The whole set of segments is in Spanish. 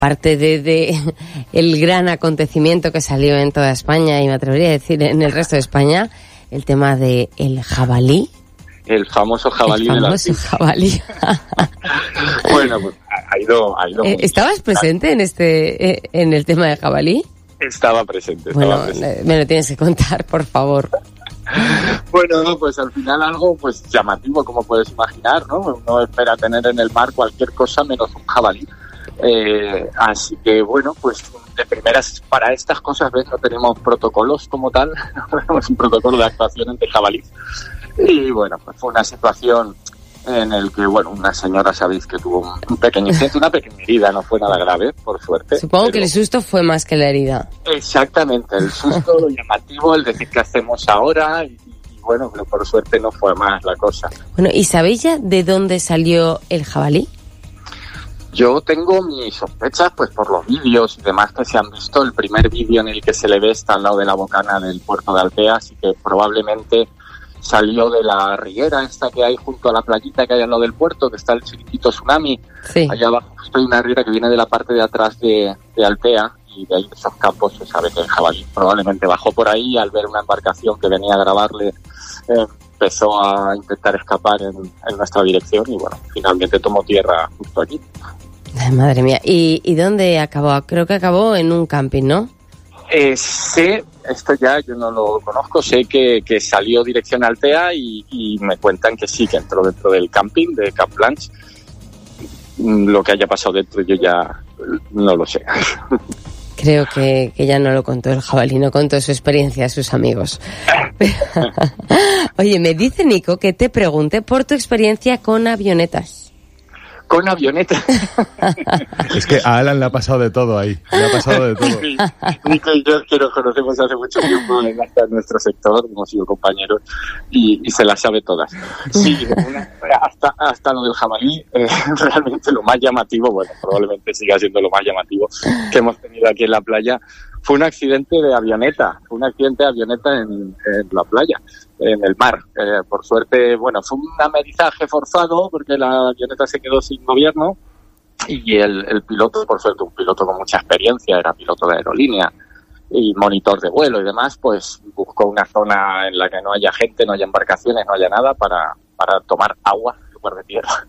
parte de el gran acontecimiento que salió en toda España, y me atrevería a decir en el resto de España, el tema de el jabalí. El famoso jabalí. El famoso jabalí. Bueno, pues ha ido ¿Estabas presente en el tema de jabalí? Estaba presente. Bueno, me lo tienes que contar, por favor. Bueno, no, pues al final algo pues llamativo, como puedes imaginar, ¿no? Uno espera tener en el mar cualquier cosa menos un jabalí. Así que bueno, pues de primeras para estas cosas, ¿ves? No tenemos protocolos como tal, no tenemos un protocolo de actuación ante jabalíes. Y bueno, pues fue una situación en el que, bueno, una señora, sabéis que tuvo un pequeño incidente, una pequeña herida, no fue nada grave, por suerte. Supongo que el susto fue más que la herida. Exactamente, el susto, lo llamativo, el decir qué hacemos ahora, y bueno, pero por suerte no fue más la cosa. Bueno, ¿y sabéis ya de dónde salió el jabalí? Yo tengo mis sospechas, pues por los vídeos y demás que se han visto. El primer vídeo en el que se le ve está al lado de la bocana del puerto de Altea, así que probablemente salió de la riguera esta que hay junto a la playita que hay al lado del puerto, que está el chiquitito Tsunami. Sí. Allá abajo hay una riguera que viene de la parte de atrás de Altea, y de ahí de esos campos se sabe que el jabalí probablemente bajó por ahí, al ver una embarcación que venía a grabarle, empezó a intentar escapar en nuestra dirección y bueno, finalmente tomó tierra justo aquí. Ay, madre mía. ¿Y dónde acabó? Creo que acabó en un camping, ¿no? Sé, esto ya yo no lo conozco, sé que salió dirección Altea y me cuentan que sí, que entró dentro del camping de Cap Blanche. Lo que haya pasado dentro yo ya no lo sé. Creo que ya no lo contó el jabalí, no contó su experiencia a sus amigos. Oye, me dice Nico que te pregunte por tu experiencia con avionetas. Con avionetas. Es que a Alan le ha pasado de todo ahí. Le ha pasado de todo. Sí, Nico y yo que nos conocemos hace mucho tiempo en nuestro sector, hemos sido compañeros y se las sabe todas. Sí, hasta lo del jabalí, realmente lo más llamativo, bueno, probablemente siga siendo lo más llamativo que hemos tenido aquí en la playa, fue un accidente de avioneta. Fue un accidente de avioneta en la playa, en el mar. Por suerte, bueno, fue un amerizaje forzado porque la avioneta se quedó sin gobierno y el piloto, por suerte, un piloto con mucha experiencia, era piloto de aerolínea y monitor de vuelo y demás, pues buscó una zona en la que no haya gente, no haya embarcaciones, no haya nada para tomar agua en lugar de tierra.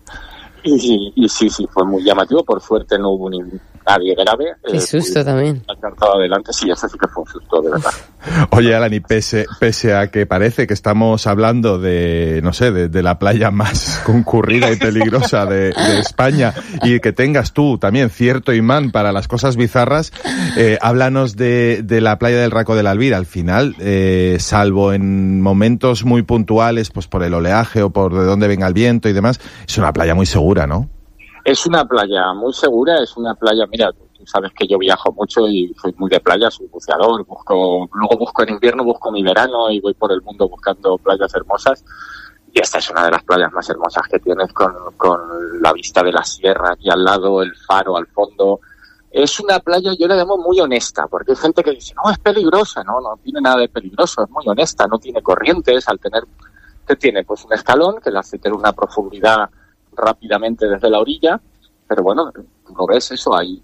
Y sí, fue muy llamativo. Por suerte no hubo nadie grave. Qué susto también. Alcanzado adelante, sí, eso sí que fue un susto, de verdad. Oye, Alan, y pese a que parece que estamos hablando de, no sé, de la playa más concurrida y peligrosa de España, y que tengas tú también cierto imán para las cosas bizarras, háblanos de la playa del Raco del Albir. Al final, salvo en momentos muy puntuales, pues por el oleaje o por de dónde venga el viento y demás, es una playa muy segura, ¿no? Es una playa muy segura, es una playa, mira, tú sabes que yo viajo mucho y soy muy de playa, soy buceador, luego busco en invierno, busco mi verano y voy por el mundo buscando playas hermosas. Y esta es una de las playas más hermosas que tienes con la vista de la sierra aquí al lado, el faro al fondo. Es una playa, yo la llamo muy honesta, porque hay gente que dice, no, es peligrosa, no tiene nada de peligroso, es muy honesta, no tiene corrientes, tiene pues un escalón que le hace tener una profundidad rápidamente desde la orilla, pero bueno, como ves, eso ahí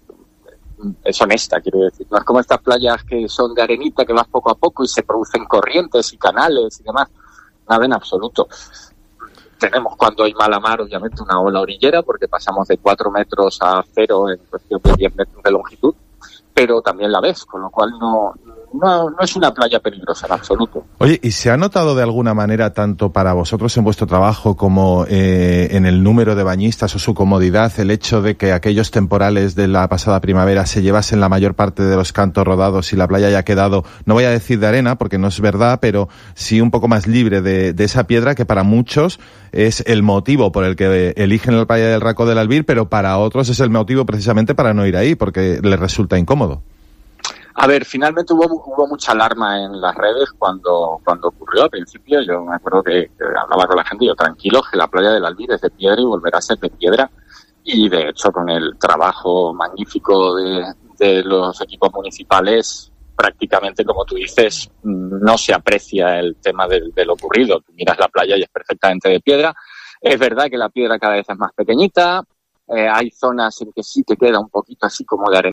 es honesta, quiero decir. No es como estas playas que son de arenita, que vas poco a poco y se producen corrientes y canales y demás. Nada en absoluto. Tenemos, cuando hay mala mar, obviamente una ola orillera, porque pasamos de 4 metros a 0 en cuestión de 10 metros de longitud, pero también la ves, con lo cual no es una playa peligrosa en absoluto. Oye, ¿y se ha notado de alguna manera, tanto para vosotros en vuestro trabajo como en el número de bañistas o su comodidad, el hecho de que aquellos temporales de la pasada primavera se llevasen la mayor parte de los cantos rodados y la playa haya quedado, no voy a decir de arena porque no es verdad, pero sí un poco más libre de esa piedra que para muchos es el motivo por el que eligen la playa del Raco del Albir, pero para otros es el motivo precisamente para no ir ahí porque les resulta incómodo? A ver, finalmente hubo mucha alarma en las redes cuando ocurrió. Al principio yo me acuerdo que hablaba con la gente y yo, tranquilo, que la playa del Albir es de piedra y volverá a ser de piedra. Y de hecho, con el trabajo magnífico de los equipos municipales, prácticamente, como tú dices, no se aprecia el tema de lo ocurrido. Tú miras la playa y es perfectamente de piedra. Es verdad que la piedra cada vez es más pequeñita, hay zonas en que sí te queda un poquito así como de arena